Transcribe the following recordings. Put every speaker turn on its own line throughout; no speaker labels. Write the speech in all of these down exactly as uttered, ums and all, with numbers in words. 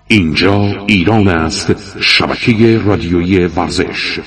اینجا ایران است، شبکه رادیویی ورزش.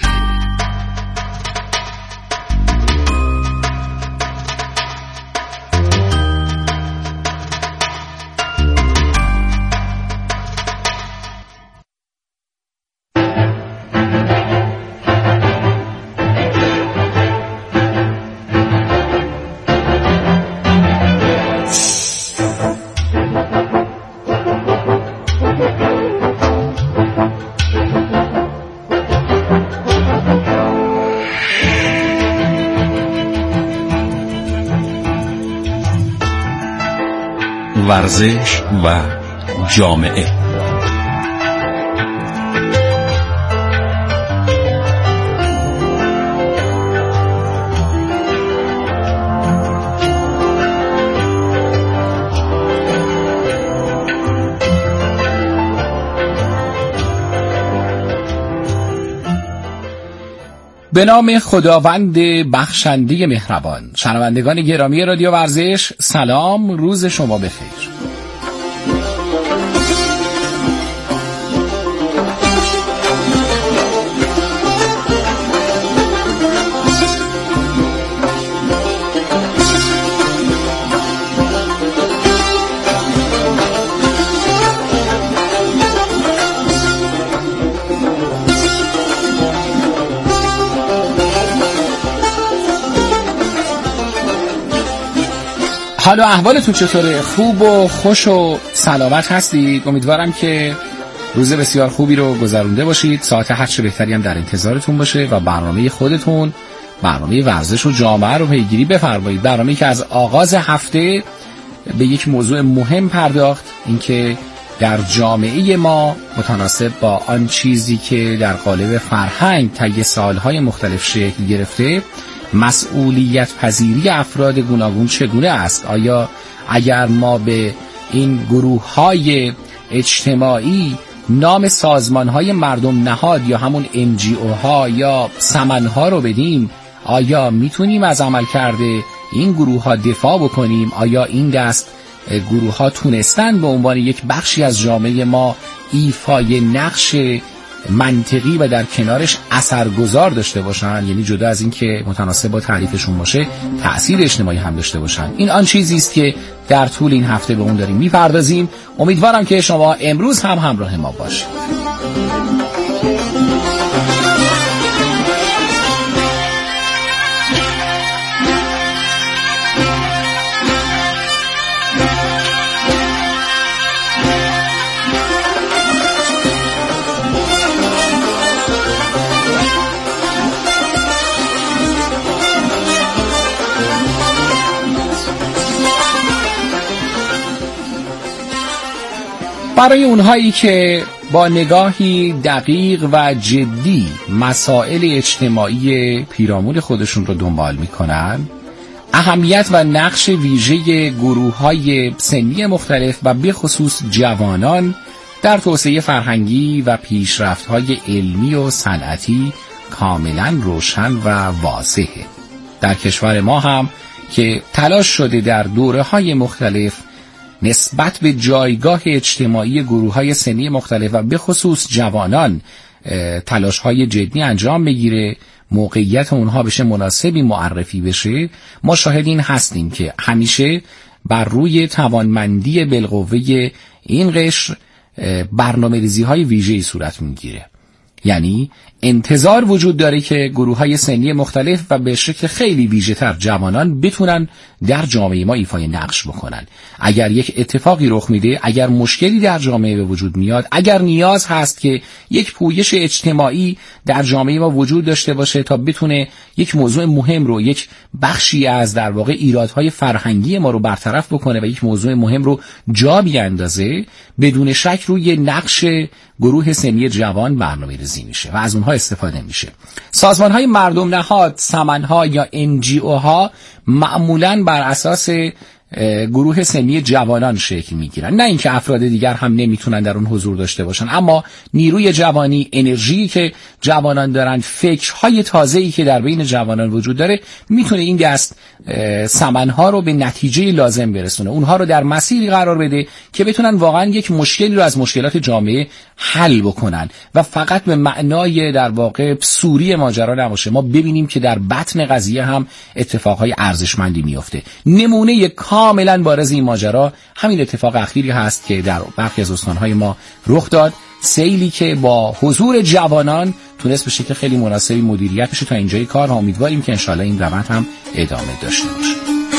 ورزش و جامعه.
به نام خداوند بخشنده مهربان. شنوندگان گرامی رادیو ورزش، سلام، روز شما بخیر. حال و احوالتون چطوره؟ خوب و خوش و سلامت هستید؟ امیدوارم که روز بسیار خوبی رو گذرونده باشید. ساعت هشت بهتری هم در انتظارتون باشه و برنامه خودتون، برنامه ورزش و جامعه رو پیگیری بفرمایید. برنامه‌ای که از آغاز هفته به یک موضوع مهم پرداخت، اینکه در جامعه ما متناسب با آن چیزی که در قالب فرهنگ طی سالهای مختلف شکل گرفته، مسئولیت پذیری افراد گوناگون چگونه است؟ آیا اگر ما به این گروه های اجتماعی نام سازمان های مردم نهاد یا همون ام جی او ها یا سمن ها رو بدیم، آیا میتونیم از عمل کرده این گروه ها دفاع بکنیم؟ آیا این دست گروه ها تونستن به عنوان یک بخشی از جامعه ما ایفای نقش منطقی و در کنارش اثرگذار داشته باشن؟ یعنی جدا از این که متناسب با تعریفشون باشه، تأثیر اجتماعی هم داشته باشن. این آن چیزی است که در طول این هفته به اون داریم میپردازیم. امیدوارم که شما امروز هم همراه ما باشید. برای اونهایی که با نگاهی دقیق و جدی مسائل اجتماعی پیرامون خودشون رو دنبال میکنن، اهمیت و نقش ویژه گروه‌های سنی مختلف و به خصوص جوانان در توسعه فرهنگی و پیشرفت‌های علمی و صنعتی کاملا روشن و واضحه. در کشور ما هم که تلاش شده در دوره‌های مختلف نسبت به جایگاه اجتماعی گروه‌های سنی مختلف و به خصوص جوانان تلاش‌های جدی انجام بگیره، موقعیت اونها بشه مناسبی معرفی بشه، ما شاهدین هستیم که همیشه بر روی توانمندی بالقوه این قشر برنامه‌ریزی‌های ویژه‌ای صورت می‌گیره. یعنی انتظار وجود داره که گروه‌های سنی مختلف و به شکل خیلی ویژه‌تر جوانان بتونن در جامعه ما ایفای نقش بکنن. اگر یک اتفاقی رخ میده، اگر مشکلی در جامعه به وجود میاد، اگر نیاز هست که یک پویش اجتماعی در جامعه ما وجود داشته باشه تا بتونه یک موضوع مهم رو، یک بخشی از در واقع ایرادهای فرهنگی ما رو برطرف بکنه و یک موضوع مهم رو جا بیاندازه، بدون شک روی نقش گروه سنی جوان برنامه‌ریزی میشه و از اونها استفاده میشه. سازمان‌های مردم نهاد، سمن‌ها یا ان جی او ها معمولاً بر اساس گروه سنی جوانان شکل میگیرن. نه اینکه افراد دیگر هم نمیتونن در اون حضور داشته باشن، اما نیروی جوانی، انرژی که جوانان دارن، فکرهای تازه‌ای که در بین جوانان وجود داره، میتونه این دست سمنها رو به نتیجه لازم برسونه، اونها رو در مسیری قرار بده که بتونن واقعا یک مشکلی رو از مشکلات جامعه حل بکنن و فقط به معنای در واقع سوری ماجرا نباشه. ما ببینیم که در بطن قضیه هم اتفاقهای ارزشمندی میفته. نمونه کاملا بارز این ماجرا همین اتفاق اخیری هست که در برخی از استانهای ما رخ داد، سیلی که با حضور جوانان تونست به شکل خیلی مناسبی مدیریت بشه تا اینجای کار و امیدواریم که انشالله این روند هم ادامه داشته باشه.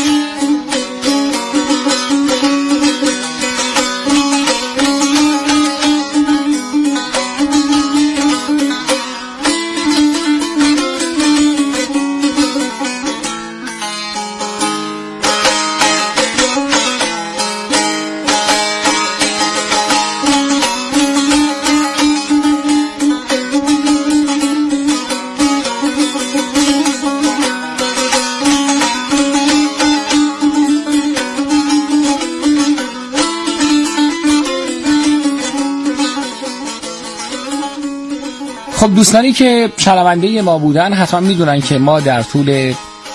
خب دوستانی که شنونده ما بودن حتما میدونن که ما در طول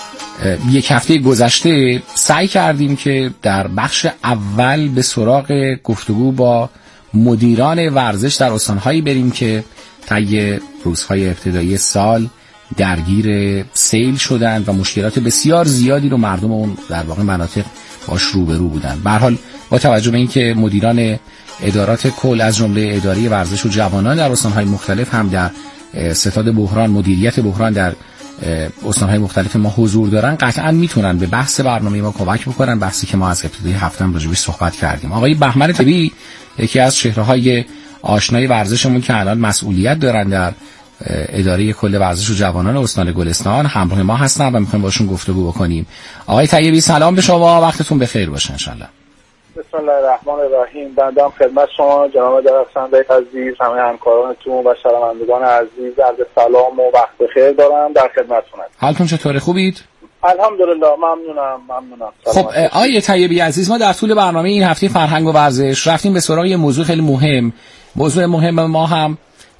یک هفته گذشته سعی کردیم که در بخش اول به سراغ گفتگو با مدیران ورزش در استانهایی بریم که طی روزهای ابتدایی سال درگیر سیل شدند و مشکلات بسیار زیادی رو مردم اون در واقع مناطق باش روبرو بودند. به هر حال با توجه به اینکه مدیران ادارات کل از جمله اداره ورزش و جوانان در استان‌های مختلف هم در ستاد بحران، مدیریت بحران در استان‌های مختلف ما حضور دارن، قطعاً میتونن به بحث برنامه ما کمک بکنن، بحثی که ما از ابتدای هفته هم راجع بهش صحبت کردیم. آقای بهمن طبی یکی از چهره‌های آشنای ورزشمون که الان مسئولیت دارن در اداره کل ورزش و جوانان استان گلستان همراه ما هستن و می‌خوایم باشون گفتگو بکنیم. آقای طیبی سلام به شما، وقتتون بخیر باشه ان شاءالله.
بسم الله الرحمن الرحیم. بنده خدمت شما جناب درخشنده عزیز، همه همکارانتون و شنوندگان عزیز عرض سلام و وقت بخیر دارم. در خدمتتون هستم.
حالتون چطوره؟ خوبید؟
الحمدلله، ممنونم ممنونم.
خب آقای طیبی عزیز، ما در طول برنامه این هفته فرهنگ و ورزش رفتیم به سراغ یه موضوع خیلی مهم. موضوع مهم ما هم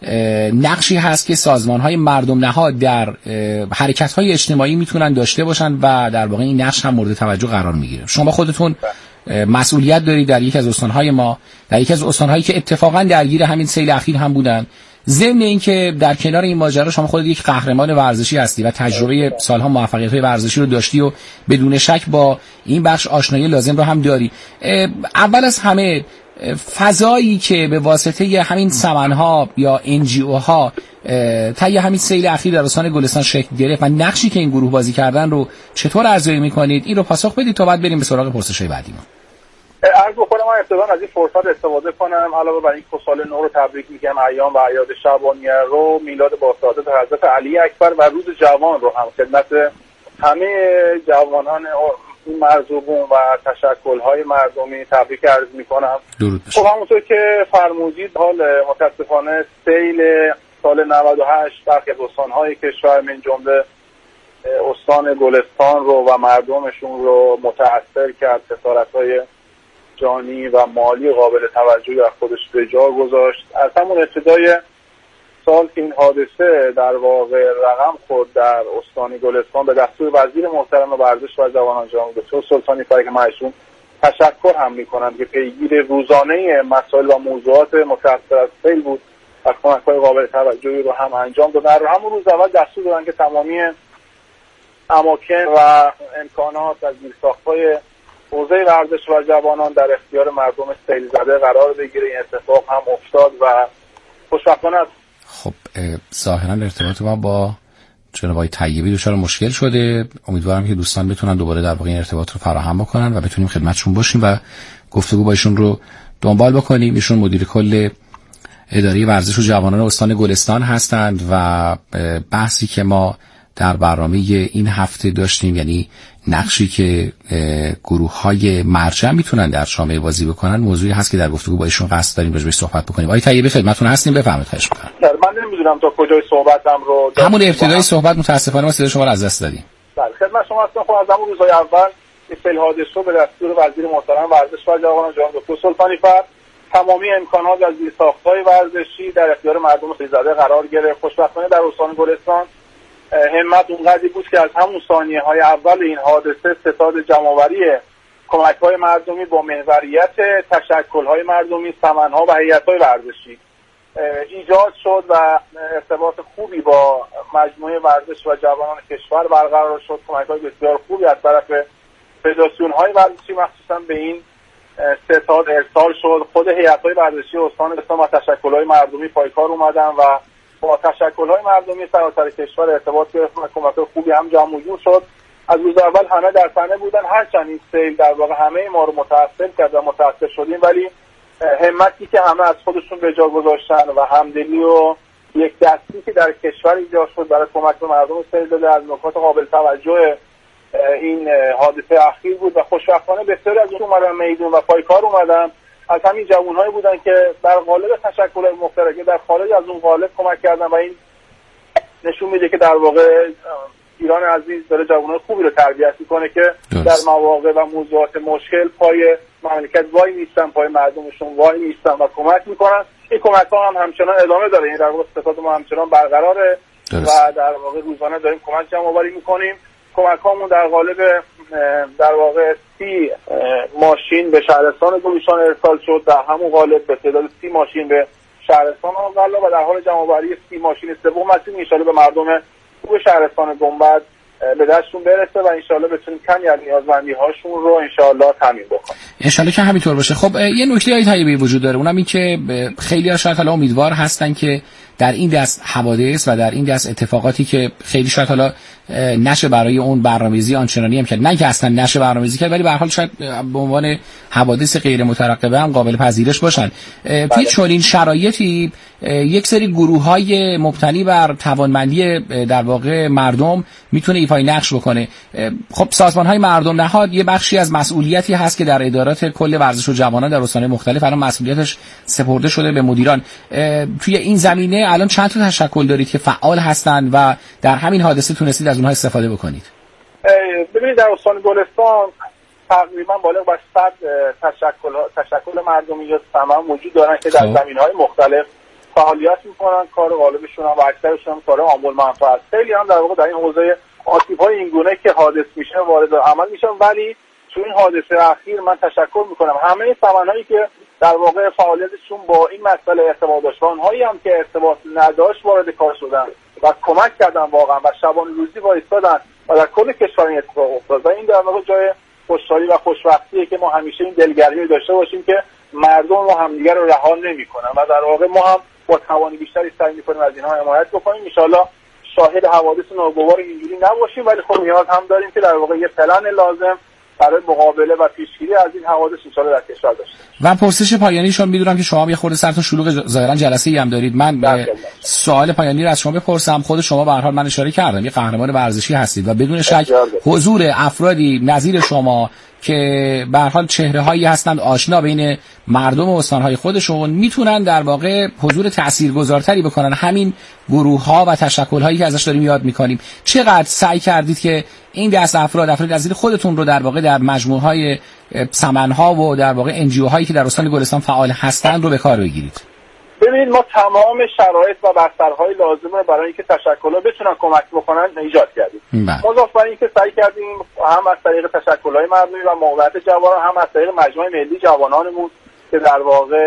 نقشی هست که سازمان‌های مردم نهاد در حرکت‌های اجتماعی میتونن داشته باشن و در واقع این نقش هم مورد توجه قرار میگیره. شما خودتون مسئولیت دارید در یک از استان‌های ما، در یک از استان‌هایی که اتفاقاً درگیر همین سیل اخیر هم بودن. ضمن اینکه در کنار این ماجرا شما خودت یک قهرمان ورزشی هستی و تجربه سالها موفقیت‌های ورزشی رو داشتی و بدون شک با این بخش آشنایی لازم رو هم داری. اول از همه فضایی که به واسطه همین سمنها یا ان جی او ها طی همین سیل اخیر در استان گلستان شکل گرفت و نقشی که این گروه بازی کردن رو چطور ارزیابی می‌کنید؟ این رو پاسخ بدید تا بعد بریم به سراغ پرسش‌های بعدی ما.
عرض بکنم من ابتدا از این فرصت استفاده کنم علاوه بر این که سال نو رو تبریک میگم، ایام و اعیاد شعبانیه رو، میلاد با سعادت حضرت علی اکبر و روز جوان رو هم خدمت همه جوانان این مرزوبون و تشکل‌های مردمی تبریک عرض می‌کنم. خب همونطور که فرمودید، حال متاسفانه سیل سال نود و هشت برخی از استان‌های کشور من جمله استان گلستان رو و مردمشون رو متأثر کرد، خسارت‌های جانی و مالی قابل توجهی از خودش به جا گذاشت. از همون ابتدای سال این حادثه در واقع رقم خورد در استان گلستان به دستور وزیر محترم ورزش و جوانان جناب دکتر سلطانی فر که من ایشون تشکر هم میکنم که پیگیر روزانه مسائل و موضوعات متأثر از سیل بود و کمک‌های قابل توجهی رو هم انجام داد. در همون روز اول دستور دادن که تمامی اماکن و امکانات از زیرساخت‌های حوزه ورزش و جوانان در اختیار مردم سیل زده قرار بگیره. این اتفاق هم افتاد و خوشبختانه است.
خب ظاهرا ارتباط ما با جناب آقای طیبی دچار مشکل شده. امیدوارم که دوستان بتونن دوباره در واقع این ارتباط رو فراهم بکنن و بتونیم خدمتشون باشیم و گفتگو با ایشون رو دنبال بکنیم. ایشون مدیر کل اداره ورزش و جوانان استان گلستان هستند و بحثی که ما در برنامه این هفته داشتیم، یعنی نقشی که گروه‌های مرجع میتونن در جامعه بازی بکنن، موضوعی هست که در گفتگو با ایشون قصد داریم راجعش صحبت بکنیم. آقای طیبی خدمتتون هستیم، بفرمایید. خواهش می‌کنم.
من نمیدونم تا کجای صحبتم رو
همون ابتدای صحبت متاسفانه ما صدای شما رو از دست دادیم.
بله خدمت شما هستم. خب از همون روزهای اول این سیل حادث شد به دستور وزیر محترم ورزش و جوانان جناب دکتر سلطانی فرد تمامی امکانات از زیرساخت‌های ورزشی در اختیار مردم خیزده قرار گرفت. خوشبختانه در استان گلستان همت اونقدری بود که از همون ثانیه‌های اول این حادثه ستاد جمع‌آوری کمک‌های مردمی با محوریت تشکل‌های مردمی، سمن‌ها و هیئت‌های ورزشی ایجاد شد و ارتباط خوبی با مجموعه ورزش و جوانان کشور برقرار شد. کمک‌های بسیار خوبی از طرف فدراسیون‌های ورزشی مخصوصاً به این ستاد ارسال شد. خود هیئت‌های ورزشی استان گلستان و تشکل‌های مردمی پایکار اومدن و با تشکل‌های مردمی سراسر کشور ارتباط گرفتن و کمک‌های خوبی هم جمع و جور شد. از روز اول همه در صحنه بودن، هرچند این سیل در واقع همه ما رو متأثر کرد و متأثر شدیم، ولی همتی که همه از خودشون به جا گذاشتن و همدلی و یک دستی که در کشور ایجاد شد برای کمک به مردم سیل داده از نکات قابل توجه این حادثه اخیر بود و خوشبختانه بسیاری از اون اومدن میدون و پایکار اومدن. از همین جوان‌هایی بودن که در قالب تشکل‌های مختلف در خارج از اون قالب کمک کردن و این نشون میده که در واقع ایران عزیز داره جوانان خوبی رو تربیت میکنه که درست. در مواقع و موضوعات مشکل پای مملکت وای نیستن، پای مردمشون وای نیستن و کمک میکنن. این کمک ها هم همچنان ادامه داره، این در واقع ستاد ما همچنان برقراره درست. و در واقع روزانه داریم کمک جمع آوری میکنیم. کمک هامون در قالب در واقع سی ماشین به شهرستان گلشن ارسال شد، در همون قالب به تعداد سی ماشین به شهرستان آقلا و در حال جمع آوری سی ماشین سوم هستیم. ان شاءالله به مردم خوب شهرستان گنبد به دستشون برسه و انشالله بتونیم کمی از نیازمندی هاشون رو انشالله تامین بکنیم.
انشالله که همینطور باشه. خب یه نکته ای طیبی وجود داره، اونم این که خیلی ها شاید حالا امیدوار هستن که در این دست حوادث و در این دست اتفاقاتی که خیلی شاید حالا نشه برای اون برنامه‌ریزی آنچنانی هم کرد، نه که اصلا نشه برنامه‌ریزی کرد، ولی به هر حال شاید به عنوان حوادث غیر مترقبه هم قابل پذیرش باشن. توی چنین شرایطی یک سری گروه‌های مبتنی بر توانمندی در واقع مردم میتونه ایفای نقش بکنه. خب سازمان‌های مردم نهاد یه بخشی از مسئولیتی هست که در ادارات کل ورزش و جوانان در استان‌های مختلف الان مسئولیتش سپرده شده به مدیران. توی این زمینه الان چند تا تشکل دارید که فعال هستند و در همین حادثه تونستید از اونها استفاده بکنید؟
ببینید در استان گلستان تقریبا بالغ بر صد تشکل تشکل مردمی یا سمن وجود دارن که در زمینه‌های مختلف فعالیت میکنن. کار غالبشون هم و اکثرشون هم کار عامل منفعت. خیلی هم در واقع در این حوزه آسیب‌های این گونه که حادث میشه وارد عمل میشن، ولی تو این حادثه اخیر من تشکر میکنم همه سمن‌هایی که در واقع فعالیتشون با این مسئله ارتباط داشت و اونهایی هم که ارتباط نداشت وارد کار شدن و کمک کردن واقعا و شبانه روزی وایسادن و در کل کشور این اتفاق افتاد و این در واقع جای خوشحالی و خوشبختیه که ما همیشه این دلگرمی داشته باشیم که مردم رو همدیگه رو رها نمی‌کنن و در واقع ما هم با توان بیشتری سعی می‌کنیم از اینها حمایت بکنیم. ان شاءالله شاهد حوادث ناگوار اینجوری نباشیم، ولی خب نیاز هم داریم که در واقع یه پلن لازم برای مقابله و پیشگیری از این حوادث ان شاءالله در کشور داشته.
و پرسش پایانیشون میدونم که شما یه خورده سرتون شلوغ ظاهرا جلسه‌ای هم دارید. من سوال پایانی رو از شما بپرسم. خود شما به هر حال من اشاره کردم یه قهرمان ورزشی هستید و بدون شک حضور افرادی نظیر شما که به هر حال چهره‌هایی هستند آشنا بین مردم و استان‌های خودشون میتونن در واقع حضور تاثیرگذارتری بکنن همین گروه‌ها و تشکل‌هایی که ازش داریم یاد می‌کنیم. چقدر سعی کردید که این دست افراد افراد نظیر خودتون رو در واقع در مجموعه‌های سمن‌ها و در واقع انجیوهایی که در استان گلستان فعال هستند رو به کار بگیرید؟
ببینید ما تمام شرایط و بسترهای لازم رو برای اینکه تشکل‌ها بتونن کمک بکنن ایجاد کردیم. مضاف بر اینکه سعی کردیم هم از طریق تشکل‌های مردمی و موقعیت جوانان هم از طریق مجمع ملی جوانانمون که در واقع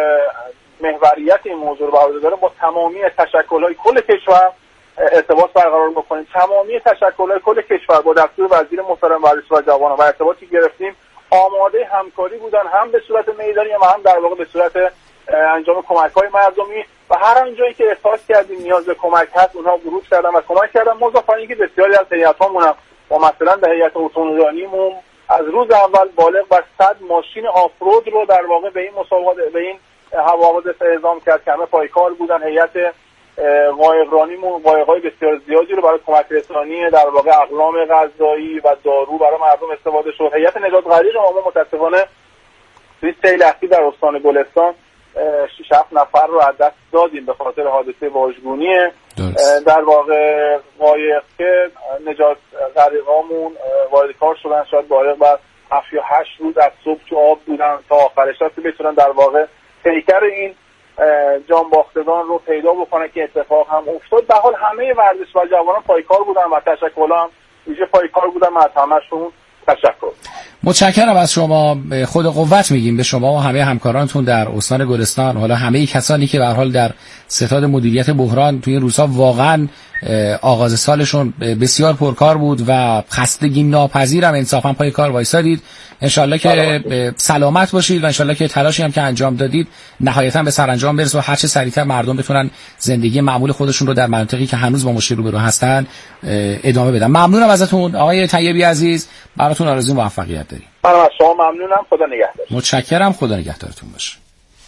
محوریت این موضوع رو بر عهده داره با تمامی تشکل‌های کل کشور ارتباط برقرار بکنیم. تمامی تشکل‌های کل کشور با دستور وزیر محترم ورزش و جوانان و ارتباطی گرفتیم آماده همکاری بودن، هم به صورت میدانی و هم در واقع به صورت انجام کمک‌های مردمی و هر آنجایی که احساس کردیم نیاز به کمک هست اونها ورود کردن و کمک کردن. مضافاً اینکه بسیاری از هیئت‌هامون هم و مثلا به هیئت اتومبیلیمون از روز اول بالغ بر صد ماشین آفرود رو در واقع به این مسابقات به این حوادث اعزام کرد که همه پایکار بودن. هیئت قایقرانیمون قایق‌های بسیار زیادی رو برای کمک رسانی در واقع اقلام غذایی و دارو برای مردم استفاده شد. هیئت نجات غریق ما متأسفانه توی سیل اخیر در استان گلستان شش هفت نفر رو از دست دادیم به خاطر حادثه واژگونی. در واقع قایق که نجات غریقامون وارد کار شدن، شاید بالغ بر هفت یا هشت روز از صبح تو آب بودن تا آخرش که بتونن در واقع پیکر این جانباختگان رو پیدا بکنن که اتفاق هم افتاد. به حال همه ورزش و جوانان پایکار بودن و تشکر هم ویژه پایکار بودن و از همه‌شون تشکر.
متشکرم از شما. خود قوت میگیم به شما و همه همکارانتون در استان گلستان، حالا همه کسانی که به هر حال در ستاد مدیریت بحران توی این روزها واقعا آغاز سالشون بسیار پرکار بود و خستگی ناپذیرم انصافا پای کار وایسادید. انشالله که سلامت باشید و انشالله که تلاشی هم که انجام دادید نهایتا به سرانجام برسه و هر چه سریعتر مردم بتونن زندگی معمول خودشون رو در مناطقی که هنوز با مشکل روبرو هستن ادامه بدن. ممنونم ازتون آقای طیبی عزیز، براتون آرزوی موفقیت داریم.
منم از شما ممنونم. خدا نگهدار.
متشکرم. خدا نگهدارتون باشه.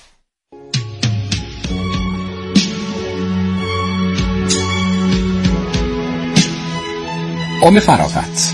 امید فرافت.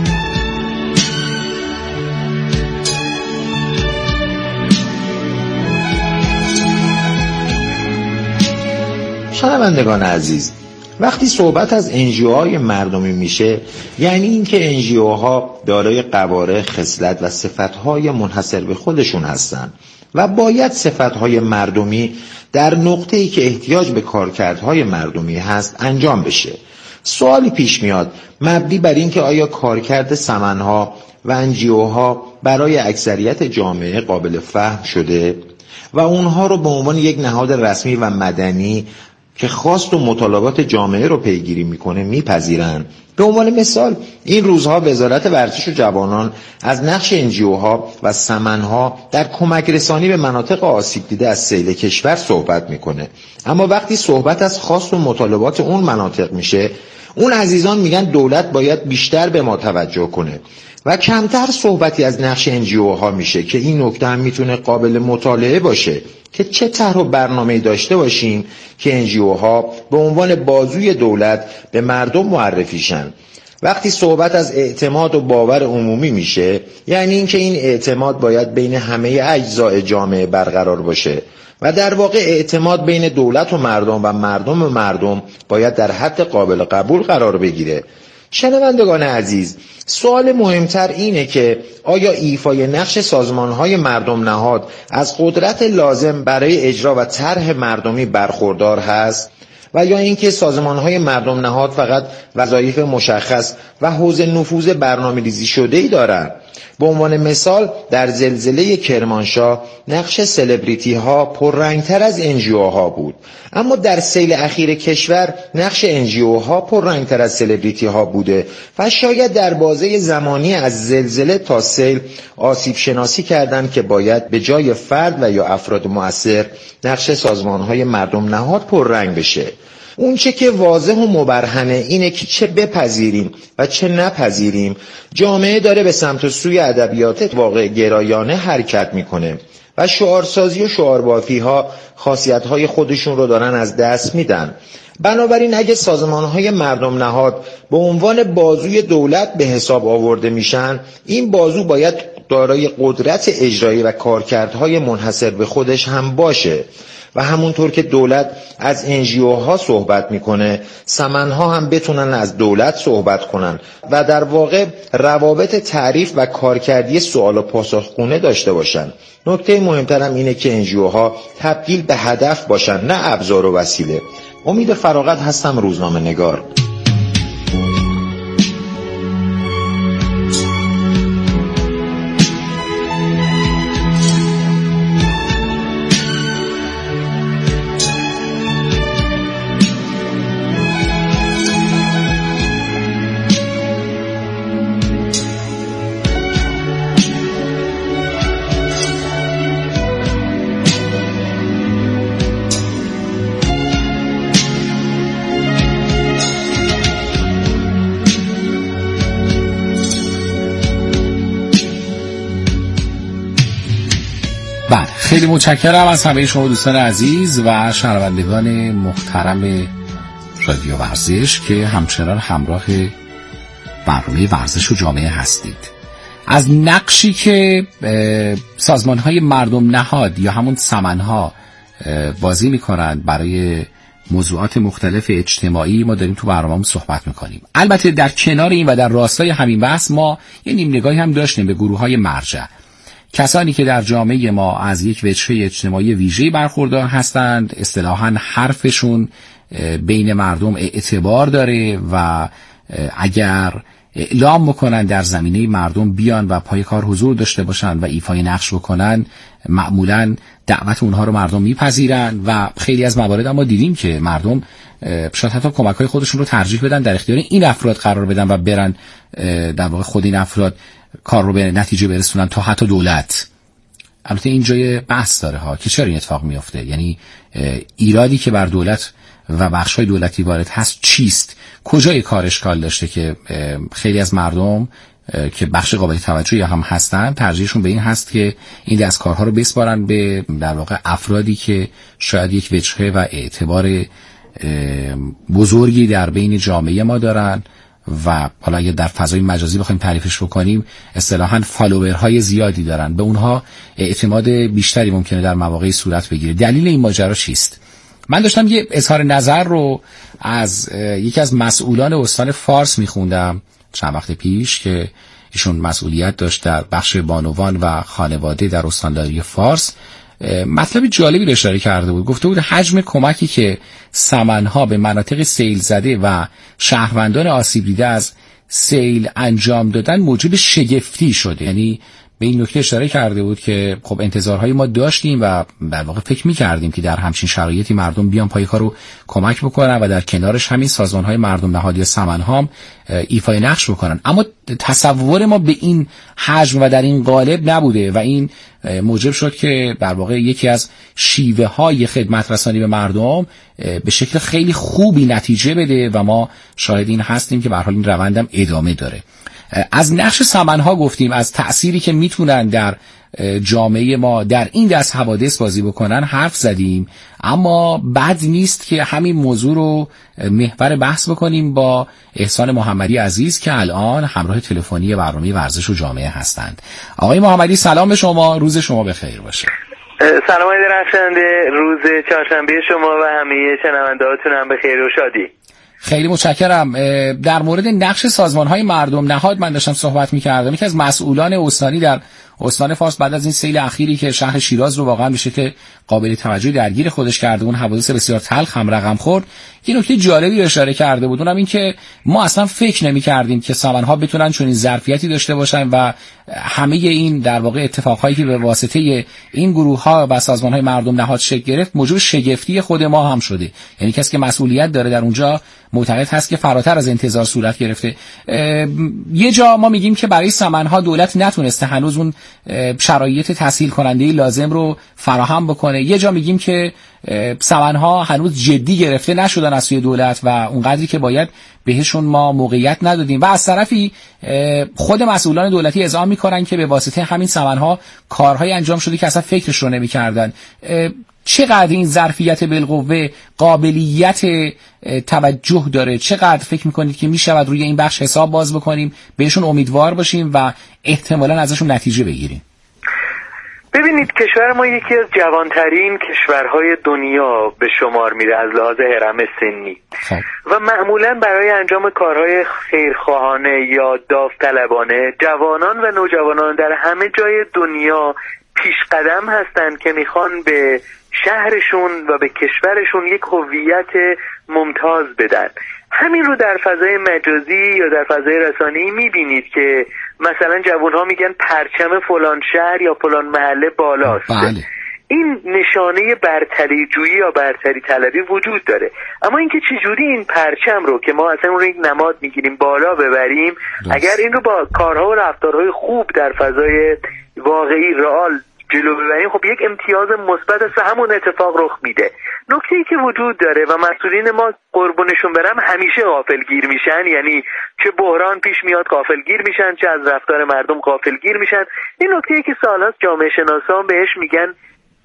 شنوندگان عزیز، وقتی صحبت از انجیوهای مردمی میشه یعنی اینکه انجیوها دارای قواره، خصلت و صفتهای منحصر به خودشون هستن و باید صفتهای مردمی در نقطه‌ای که احتیاج به کارکردهای مردمی هست انجام بشه. سوالی پیش میاد مبنی بر اینکه آیا کارکرد سمنها و انجیوها برای اکثریت جامعه قابل فهم شده و اونها رو به عنوان یک نهاد رسمی و مدنی که خواست و مطالبات جامعه رو پیگیری میکنه میپذیرن. به عنوان مثال این روزها وزارت ورزش و جوانان از نقش انجیوها و سمنها در کمک رسانی به مناطق آسیب دیده از سیل کشور صحبت میکنه، اما وقتی صحبت از خواست و مطالبات اون مناطق میشه اون عزیزان میگن دولت باید بیشتر به ما توجه کنه و کمتر صحبتی از نقش انجیوها میشه که این نکته هم میتونه قابل مطالعه باشه که چه طرح و برنامه‌ای داشته باشیم که انجیوها به عنوان بازوی دولت به مردم معرفی شن. وقتی صحبت از اعتماد و باور عمومی میشه یعنی اینکه این اعتماد باید بین همه اجزای جامعه برقرار باشه و در واقع اعتماد بین دولت و مردم و مردم و مردم باید در حد قابل قبول قرار بگیره. شنوندگان عزیز، سوال مهمتر اینه که آیا ایفای نقش سازمان‌های مردم نهاد از قدرت لازم برای اجرا و طرح مردمی برخوردار هست و یا اینکه سازمان‌های مردم نهاد فقط وظایف مشخص و حوزه نفوذ برنامه‌ریزی شده‌ای دارند؟ به عنوان مثال در زلزله کرمانشاه نقش سلبریتی ها پررنگتر از انجیو ها بود، اما در سیل اخیر کشور نقش انجیو ها پررنگتر از سلبریتی ها بوده و شاید در بازه زمانی از زلزله تا سیل آسیب شناسی کردند که باید به جای فرد و یا افراد مؤثر نقش سازمان های مردم نهاد پررنگ بشه. اون چه که واضح و مبرهنه اینه که چه بپذیریم و چه نپذیریم جامعه داره به سمت و سوی ادبیات واقع گرایانه حرکت میکنه و شعارسازی و شعاربافی ها خاصیت های خودشون رو دارن از دست میدن. بنابراین اگه سازمان های مردم نهاد به عنوان بازوی دولت به حساب آورده میشن، این بازو باید دارای قدرت اجرایی و کارکردهای منحصر به خودش هم باشه و همونطور که دولت از انجیوها صحبت میکنه سمنها هم بتونن از دولت صحبت کنن و در واقع روابط تعریف و کارکردی سوال و پاسخگونه داشته باشن. نکته مهمترم اینه که انجیوها تبدیل به هدف باشن، نه ابزار و وسیله. امید فراغت هستم، روزنامه نگار.
خیلی متشکرم از همه شما دوستان عزیز و شنوندگان محترم رادیو ورزش که همچنان همراه برنامه ورزش و جامعه هستید. از نقشی که سازمان‌های مردم نهاد یا همون سمنها بازی میکنن برای موضوعات مختلف اجتماعی. ما داریم تو برنامه‌مون صحبت میکنیم. البته در کنار این و در راستای همین بحث ما یه نیم نگاهی هم داشتیم به گروه‌های مرجع، کسانی که در جامعه ما از یک وجهه اجتماعی ویژه‌ای برخوردار هستند، اصطلاحاً حرفشون بین مردم اعتبار داره و اگر اعلام بکنن در زمینه مردم بیان و پای کار حضور داشته باشن و ایفای نقش بکنن، معمولاً دعوت اونها رو مردم میپذیرن و خیلی از موارد ما دیدیم که مردم شاید حتی کمک‌های خودشون رو ترجیح بدن در اختیار این افراد قرار بدن و برن در واقع خود این افراد کار رو به نتیجه برسونن تا حتی دولت. البته این جای بحث داره ها که چرا این اتفاق میفته، یعنی ایرادی که بر دولت و بخش‌های دولتی وارد هست چیست؟ کجای کار اشکال داشته که خیلی از مردم که بخش قابل توجهی هم هستن ترجیحشون به این هست که این دستکارها رو بسپارن به در واقع افرادی که شاید یک وجهه و اعتبار بزرگی در بین جامعه ما دارن و حالا اگه در فضای مجازی بخوایم تعریفش بکنیم اصطلاحاً فالوورهای زیادی دارن، به اونها اعتماد بیشتری ممکنه در مواقعی صورت بگیره. دلیل این ماجرا چیست؟ من داشتم یه اظهار نظر رو از یکی از مسئولان استان فارس میخوندم چند وقت پیش که ایشون مسئولیت داشت در بخش بانوان و خانواده در استانداری فارس. مطلب جالبی رو اشاره کرده بود، گفته بود حجم کمکی که سمنها به مناطق سیل زده و شهروندان آسیب دیده از سیل انجام دادن موجب شگفتی شده. یعنی به این نکته اشاره کرده بود که خب انتظارهای ما داشتیم و در واقع فکر می‌کردیم که در همچین شرایطی مردم بیان پای کار رو کمک بکنن و در کنارش همین سازمان‌های مردم نهادی و سمنها هم ایفای نقش بکنن، اما تصور ما به این حجم و در این قالب نبوده و این موجب شد که در واقع یکی از شیوه‌های خدمت رسانی به مردم به شکل خیلی خوبی نتیجه بده و ما شاهد این هستیم که به هر حال این روندم ادامه داره. از نقش سمنها گفتیم، از تأثیری که میتونن در جامعه ما در این دست حوادث بازی بکنن حرف زدیم، اما بد نیست که همین موضوع رو محور بحث بکنیم با احسان محمدی عزیز که الان همراه تلفنی برنامه ورزش و جامعه هستند. آقای محمدی سلام به شما، روز شما بخیر باشه.
سلام آقای درخشنده، روز چهارشنبه شما و همه شنونده‌هاتون هم بخیر و شادی.
خیلی متشکرم. در مورد نقش سازمان‌های مردم نهاد من داشتم صحبت می‌کردم. یکی از مسئولان استانی در استان فارس بعد از این سیل اخیری که شهر شیراز رو واقعا به شکل قابل توجهی درگیر خودش کرده، اون حوادث بسیار تلخ هم رقم خورد، یه نکته جالبی رو اشاره کرده بود، اونم این که ما اصلا فکر نمی‌کردیم که سمنها بتونن چنین ظرفیتی داشته باشن و همه این در واقع اتفاقایی که به واسطه این گروه‌ها و سازمان‌های مردم نهاد شکل گرفت موجب شگفتی خود ما هم شده. یعنی کسی که مسئولیت داره در اونجا معتقد هست که فراتر از انتظار صورت گرفته. یه جا ما میگیم که برای سمنها دولت نتونسته هنوز اون شرایط تسهیل کننده لازم رو فراهم بکنه، یه جا میگیم که سمنها هنوز جدی گرفته نشدن از سوی دولت و اونقدری که باید بهشون ما موقعیت ندادیم و از طرفی خود مسئولان دولتی ادعا میکنن که به واسطه همین سمنها کارهای انجام شده که اصلا فکرش رو نمیکردن. چقدر این ظرفیت بالقوه قابلیت توجه داره؟ چقدر فکر میکنید که میشود روی این بخش حساب باز بکنیم، بهشون امیدوار باشیم و احتمالاً ازشون نتیجه بگیریم؟
ببینید، کشور ما یکی از جوانترین کشورهای دنیا به شمار میره از لحاظ هرم سنی و معمولا برای انجام کارهای خیرخواهانه یا داوطلبانه جوانان و نوجوانان در همه جای دنیا پیش قدم هستند که میخوان به شهرشون و به کشورشون یک هویت ممتاز بدن. همین رو در فضای مجازی یا در فضای رسانه‌ای میبینید که مثلا جوانها میگن پرچم فلان شهر یا فلان محله بالاست.
بله.
این نشانه برتری جویی یا برتری طلبی وجود داره، اما اینکه چجوری این پرچم رو که ما اصلا اون رو یک نماد میگیریم بالا ببریم دست. اگر این رو با کارها و رفتارهای خوب در فضای واقعی رئال جلو ببریم، خب یک امتیاز مثبت است و همون اتفاق رخ میده. نکته‌ای که وجود داره و مسئولین ما قربونشون برم همیشه غافلگیر میشن، یعنی چه بحران پیش میاد غافلگیر میشن، چه از رفتار مردم غافلگیر میشن. این نکته‌ای که سال‌هاست جامعه شناسان بهش میگن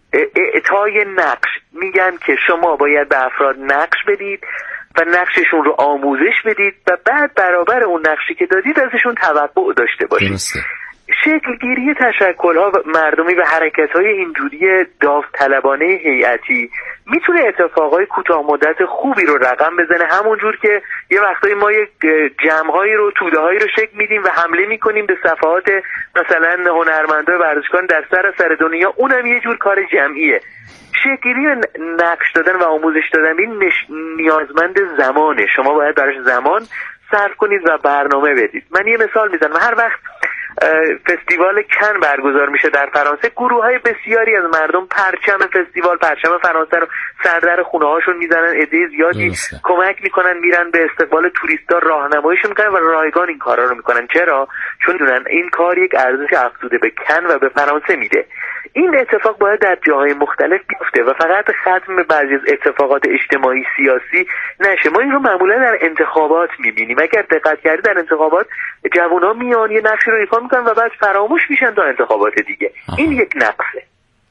اعطای نقش، میگن که شما باید به افراد نقش بدید و نقششون رو آموزش بدید و بعد برابر اون نقشی که دادید ازشون توقع داشته باشید. درسته. شکلگیری تشکل‌ها مردمی و حرکت‌های اینجوری داوطلبانه هیئتی میتونه اتفاقای کوتاه مدت خوبی رو رقم بزنه، همونجور که یه وقتایی ما یک جمع‌هایی رو توده‌هایی رو شکل میدیم و حمله میکنیم به صفحات مثلا هنرمندای ورزشکار در سراسر دنیا، اونم یه جور کار جمعیه. شکلی نقش دادن و آموزش دادن این نیازمند زمانه، شما باید براش زمان صرف کنید و برنامه بدید. من یه مثال میزنم، هر وقت فستیوال کن برگزار میشه در فرانسه، گروه های بسیاری از مردم پرچم فستیوال، پرچم فرانسه رو سر در خونه هاشون میزنن، عده زیادی درسته. کمک میکنن، میرن به استقبال توریستا راهنماییشون میکنن و رایگان این کارا رو میکنن. چرا؟ چون دونن این کار یک ارزش افزوده به کن و به فرانسه میده. این اتفاق باید در جاهای مختلف بیفته و فقط ختم بعضی از اتفاقات اجتماعی سیاسی نشه. ما این رو معمولا در انتخابات میبینیم. اگر دقت کردید در انتخابات جوونا میان یه نقشی رو ایفا میکنن و بعد فراموش میشن تا انتخابات دیگه. آها. این یک نقصه.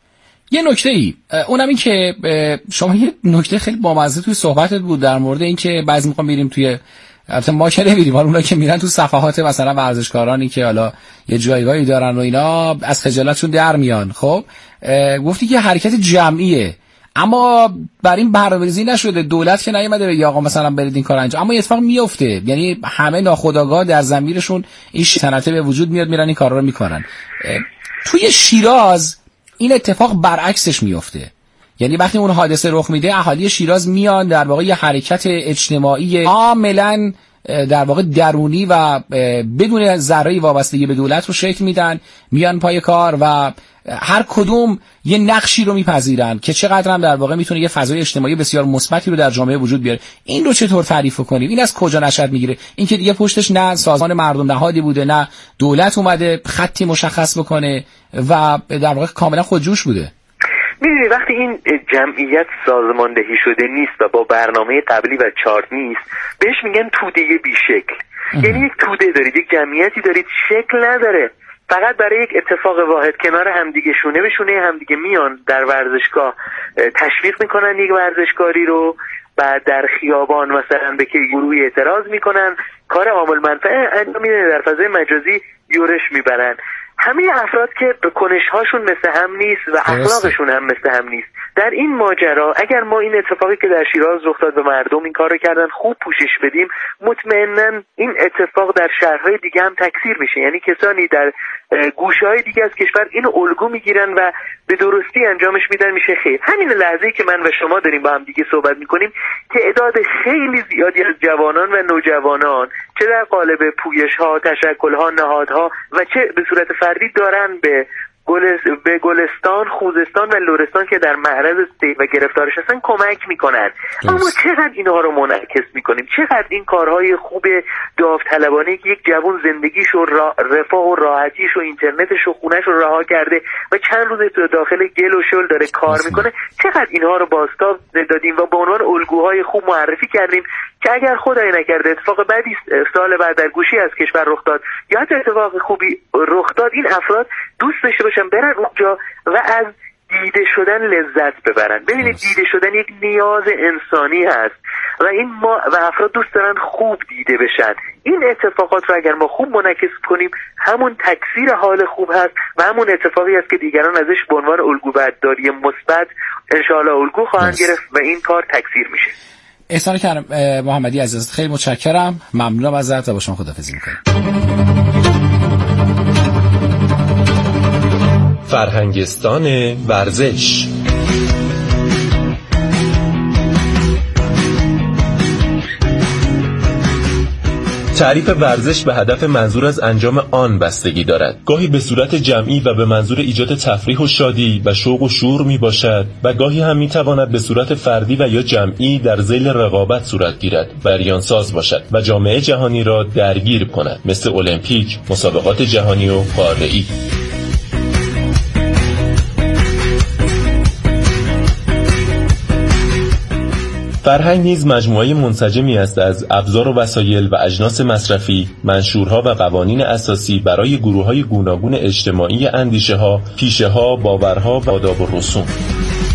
یه نکته ای اونم این که شما یه نکته خیلی بامزه توی صحبتت بود در مورد این که بعضی موقع میریم توی، البته ما که نمیریم، حالا اونا که میرن تو صفحات مثلا ورزشکارانی که حالا یه جایگاهی دارن و اینا از خجالتشون در میان. خب گفتی که حرکت جمعیه، اما بر این برنامه‌ریزی نشده، دولت که نیومده بگه آقا مثلا برید این کار انجام، اما این اتفاق میفته، یعنی همه ناخودآگاه در ضمیرشون این شنته به وجود میاد، میرن این کارا رو میکنن. توی شیراز این اتفاق برعکسش میفته، یعنی وقتی اون حادثه رخ میده اهالی شیراز میان در واقع یه حرکت اجتماعی کاملا در واقع درونی و بدون ذره‌ای وابستگی به دولت رو شکل میدن، میان پای کار و هر کدوم یه نقشی رو میپذیرن که چقدر هم در واقع میتونه یه فضای اجتماعی بسیار مثبتی رو در جامعه وجود بیاره. این رو چطور تعریف کنیم؟ این از کجا نشأت میگیره؟ این که دیگه پشتش نه سازمان مردم نهادی بوده، نه دولت اومده خطی مشخص بکنه و در واقع کاملا خودجوش بوده.
میدونی وقتی این جمعیت سازماندهی شده نیست و با برنامه قبلی و چارت نیست، بهش میگن توده بیشکل. یعنی یک توده دارید، یک جمعیتی دارید شکل نداره، فقط برای یک اتفاق واحد کنار همدیگه شونه به شونه همدیگه میان در ورزشگاه تشویق میکنن یک ورزشکاری رو، بعد در خیابان مثلا به که گروهی اعتراض میکنن، کار عامل منفعه انجام میدن، در فضای مجازی یورش میبرن. همه افراد که به کنش‌هاشون مثل هم نیست و اخلاقشون هم مثل هم نیست. در این ماجرا اگر ما این اتفاقی که در شیراز رخ داد و مردم این کارو کردن خوب پوشش بدیم، مطمئناً این اتفاق در شهرهای دیگه هم تکثیر میشه. یعنی کسانی در گوشه‌های دیگه از کشور اینو الگو میگیرن و به درستی انجامش میدن، میشه خیر. همین لحظه‌ای که من و شما داریم با هم دیگه صحبت میکنیم، تعداد خیلی زیادی از جوانان و نوجوانان چه در قالب پویش‌ها، تشکل‌ها، نهادها و چه به صورت فردی دارن به گلس... به گلستان، خوزستان و لرستان که در معرض سیل و گرفتارش هستن کمک میکنن. اما چقدر اینها رو منعکس میکنیم؟ چقدر این کارهای خوب داوطلبانه که یک جوان زندگیش و را... رفاه و راحتیش و اینترنتش و خونش رو رها کرده و چند روز تو داخل گل و شل داره کار میکنه، چقدر اینها رو بازتاب دادیم و به عنوان الگوهای خوب معرفی کردیم که اگر خدای نکرده اتفاق بعدی سال بعد در گوشی از کشور رخ داد یا حتی اتفاق خوبی رخ داد، این افراد دوست داشته باشن برن اونجا و از دیده شدن لذت ببرن. ببینید دیده شدن یک نیاز انسانی هست و این ما و افراد دوست دارن خوب دیده بشن. این اتفاقات رو اگر ما خوب منعکس کنیم، همون تکثیر حال خوب هست و همون اتفاقی است که دیگران ازش به عنوان الگو برداری مثبت انشاءالله الگو خواهند گرفت و این کار تکثیر میشه.
احسان کرم محمدی عزیز، خیلی متشکرم، ممنونم ازت و با شما خداحافظی می‌کنم.
فرهنگستان ورزش. تعریف ورزش به هدف منظور از انجام آن بستگی دارد. گاهی به صورت جمعی و به منظور ایجاد تفریح و شادی و شوق و شور می باشد و گاهی هم می تواند به صورت فردی و یا جمعی در ذیل رقابت صورت گیرد و جریان ساز باشد و جامعه جهانی را درگیر کند، مثل المپیک، مسابقات جهانی و قاره‌ای. فرهنگ نیز مجموعه منسجمی است از ابزار و وسایل و اجناس مصرفی، منشورها و قوانین اساسی برای گروه‌های گوناگون اجتماعی اندیشه‌ها، پیشه‌ها، باورها و آداب و رسوم.